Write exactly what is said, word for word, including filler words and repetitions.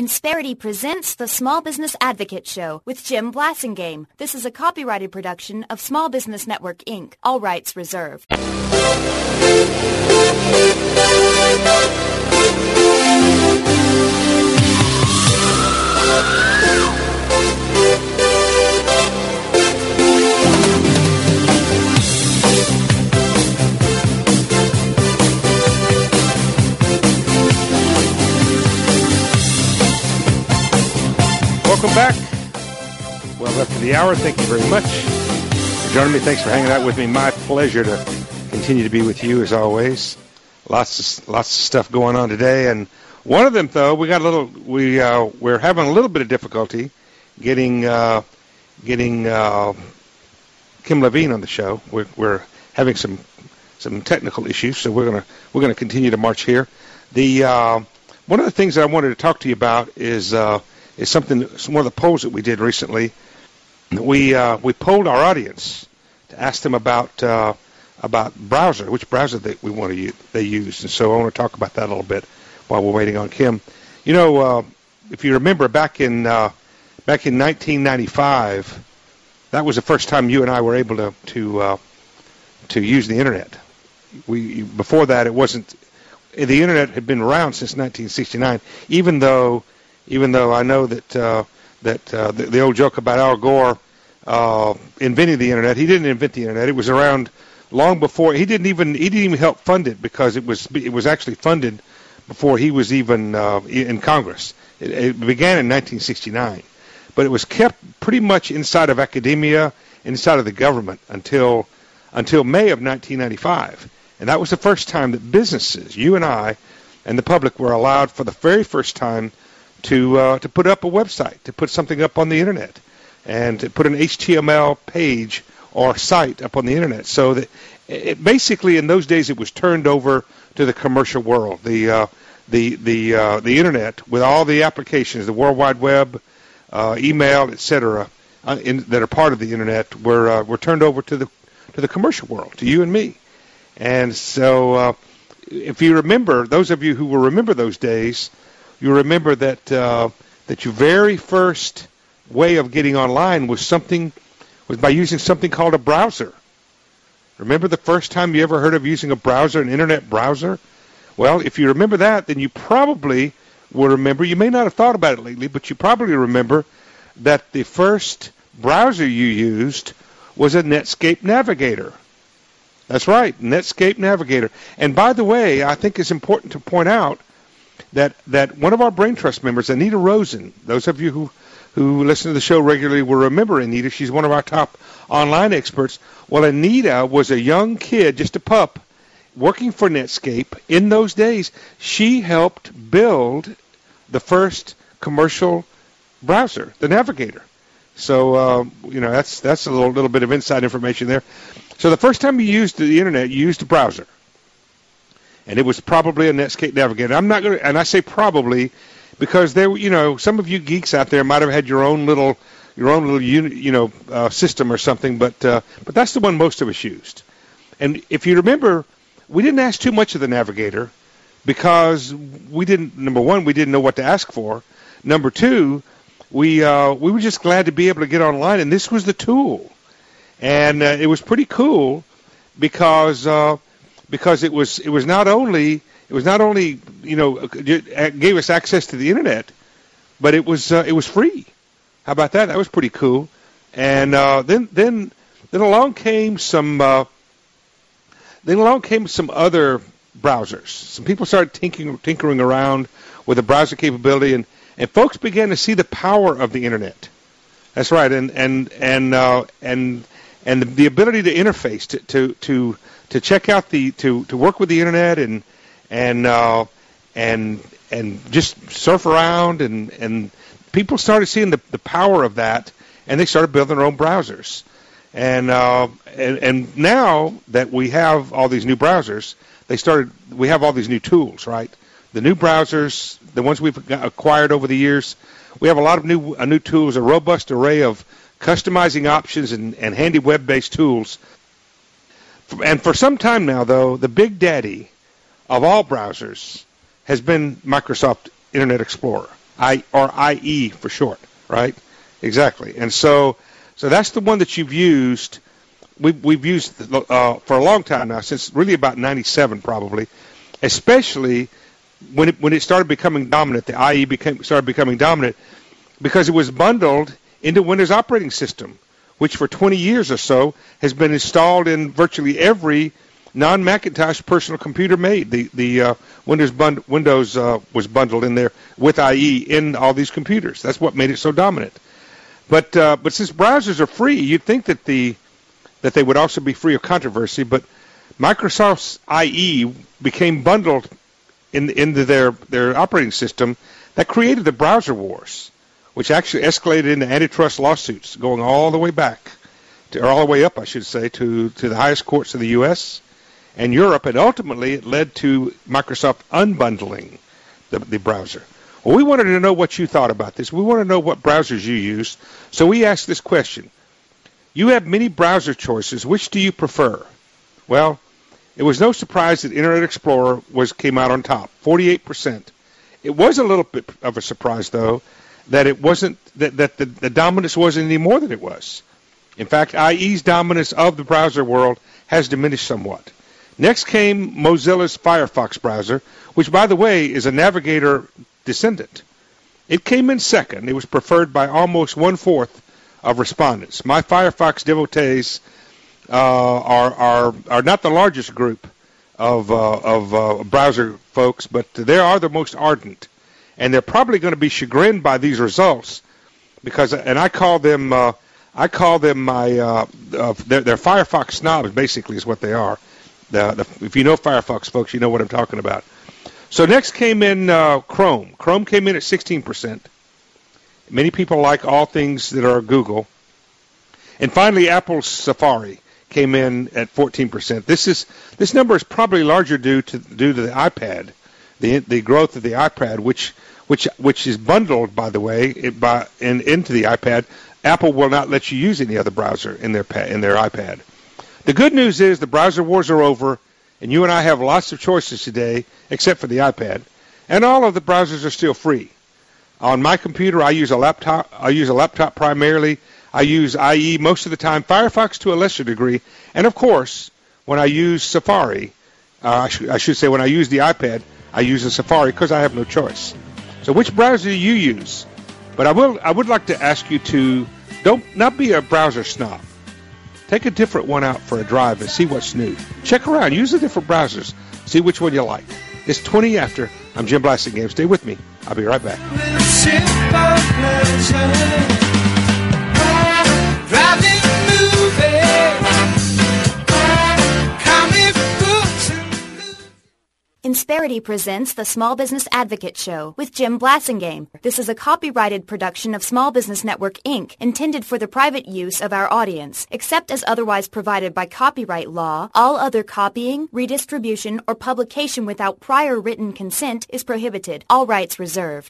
Insperity presents the Small Business Advocate Show with Jim Blasingame. This is a copyrighted production of Small Business Network, Incorporated. All rights reserved. Welcome back. Well, after the hour, thank you very much for joining me. Thanks for hanging out with me. My pleasure to continue to be with you as always. Lots of lots of stuff going on today, and one of them, though, we got a little. We uh, we're having a little bit of difficulty getting uh, getting uh, Kim Levine on the show. We're we're having some some technical issues, so we're gonna we're gonna continue to march here. The uh, one of the things that I wanted to talk to you about is. Uh, is something, one of the polls that we did recently. We uh, we polled our audience to ask them about uh, about browser, which browser they we want to use, they use, and so I want to talk about that a little bit while we're waiting on Kim. You know, uh, if you remember back in uh, back in nineteen ninety-five, that was the first time you and I were able to to uh, to use the internet. We before that it wasn't. The internet had been around since nineteen sixty-nine, even though. Even though I know that uh, that uh, the, the old joke about Al Gore uh, inventing the internet, he didn't invent the internet. It was around long before. He didn't even he didn't even help fund it because it was it was actually funded before he was even uh, in Congress. It, it began in nineteen sixty-nine, but it was kept pretty much inside of academia, inside of the government until until May of nineteen ninety-five, and that was the first time that businesses, you and I, and the public were allowed for the very first time. To uh, to put up a website, to put something up on the internet, and to put an H T M L page or site up on the internet. So that it, basically, in those days, it was turned over to the commercial world, the uh, the the uh, the internet with all the applications, the World Wide Web, uh, email, et cetera, uh, in, that are part of the internet, were uh, were turned over to the to the commercial world, to you and me. And so, uh, if you remember, those of you who will remember those days. You remember that uh, that your very first way of getting online was something was by using something called a browser. Remember the first time you ever heard of using a browser, an internet browser? Well, if you remember that, then you probably will remember. You may not have thought about it lately, but you probably remember that the first browser you used was a Netscape Navigator. That's right, Netscape Navigator. And by the way, I think it's important to point out. That that one of our Brain Trust members, Anita Rosen, those of you who, who listen to the show regularly will remember Anita. She's one of our top online experts. Well, Anita was a young kid, just a pup, working for Netscape. In those days, she helped build the first commercial browser, the Navigator. So, uh, you know, that's that's a little, little bit of inside information there. So the first time you used the internet, you used a browser. And it was probably a Netscape Navigator. I'm not going to, and I say probably, because there, you know, some of you geeks out there might have had your own little, your own little, unit, you know, uh, system or something. But uh, but that's the one most of us used. And if you remember, we didn't ask too much of the Navigator because we didn't. Number one, we didn't know what to ask for. Number two, we uh, we were just glad to be able to get online, and this was the tool. And uh, it was pretty cool because. Uh, Because it was it was not only it was not only you know gave us access to the internet, but it was uh, it was free. How about that? That was pretty cool. And uh, then then then along came some uh, then along came some other browsers. Some people started tinkering tinkering around with the browser capability, and, and folks began to see the power of the internet. That's right, and and and uh, and and the, the ability to interface to to, to to check out the to, to work with the internet and and uh, and and just surf around and, and people started seeing the, the power of that, and they started building their own browsers. And uh, and and now that we have all these new browsers, they started we have all these new tools, right? The new browsers, the ones we've acquired over the years, we have a lot of new uh, new tools, a robust array of customizing options and, and handy web-based tools. And for some time now, though, the big daddy of all browsers has been Microsoft Internet Explorer. I or I E for short, right? Exactly. And so, so that's the one that you've used. We've we've used uh, for a long time now, since really about ninety-seven probably, especially when it when it started becoming dominant. The I E became started becoming dominant because it was bundled into Windows operating system, which for twenty years or so has been installed in virtually every non-Macintosh personal computer made. The the uh, Windows bund- Windows uh, was bundled in there with I E in all these computers. That's what made it so dominant. But uh, but since browsers are free, you'd think that the that they would also be free of controversy. But Microsoft's I E became bundled in into their their operating system. That created the browser wars, which actually escalated into antitrust lawsuits going all the way back, to, or all the way up, I should say, to, to the highest courts of the U S and Europe, and ultimately it led to Microsoft unbundling the, the browser. Well, we wanted to know what you thought about this. We want to know what browsers you use, so we asked this question. You have many browser choices. Which do you prefer? Well, it was no surprise that Internet Explorer was came out on top, forty-eight percent. It was a little bit of a surprise, though, that it wasn't that, that the, the dominance wasn't any more than it was. In fact, I E's dominance of the browser world has diminished somewhat. Next came Mozilla's Firefox browser, which, by the way, is a Navigator descendant. It came in second. It was preferred by almost one-fourth of respondents. My Firefox devotees uh, are, are are not the largest group of uh, of uh, browser folks, but they are the most ardent. And they're probably going to be chagrined by these results, because, and I call them, uh, I call them my, uh, uh, they're, they're Firefox snobs, basically, is what they are. The, the, if you know Firefox, folks, you know what I'm talking about. So next came in uh, Chrome. Chrome came in at sixteen percent. Many people like all things that are Google. And finally, Apple's Safari came in at fourteen percent. This is this number is probably larger due to due to the iPad. The the growth of the iPad, which which which is bundled, by the way, it, by in, into the iPad. Apple will not let you use any other browser in their in their iPad. The good news is the browser wars are over, and you and I have lots of choices today, except for the iPad, and all of the browsers are still free. On my computer, I use a laptop. I use a laptop primarily. I use I E most of the time, Firefox to a lesser degree, and of course, when I use Safari, uh, I, sh- I should say when I use the iPad, I use a Safari because I have no choice. So which browser do you use? But I will I would like to ask you to don't not be a browser snob. Take a different one out for a drive and see what's new. Check around. Use the different browsers. See which one you like. It's twenty after. I'm Jim Blasingame. Stay with me. I'll be right back. Insperity presents the Small Business Advocate Show with Jim Blasingame. This is a copyrighted production of Small Business Network, Incorporated, intended for the private use of our audience. Except as otherwise provided by copyright law, all other copying, redistribution, or publication without prior written consent is prohibited. All rights reserved.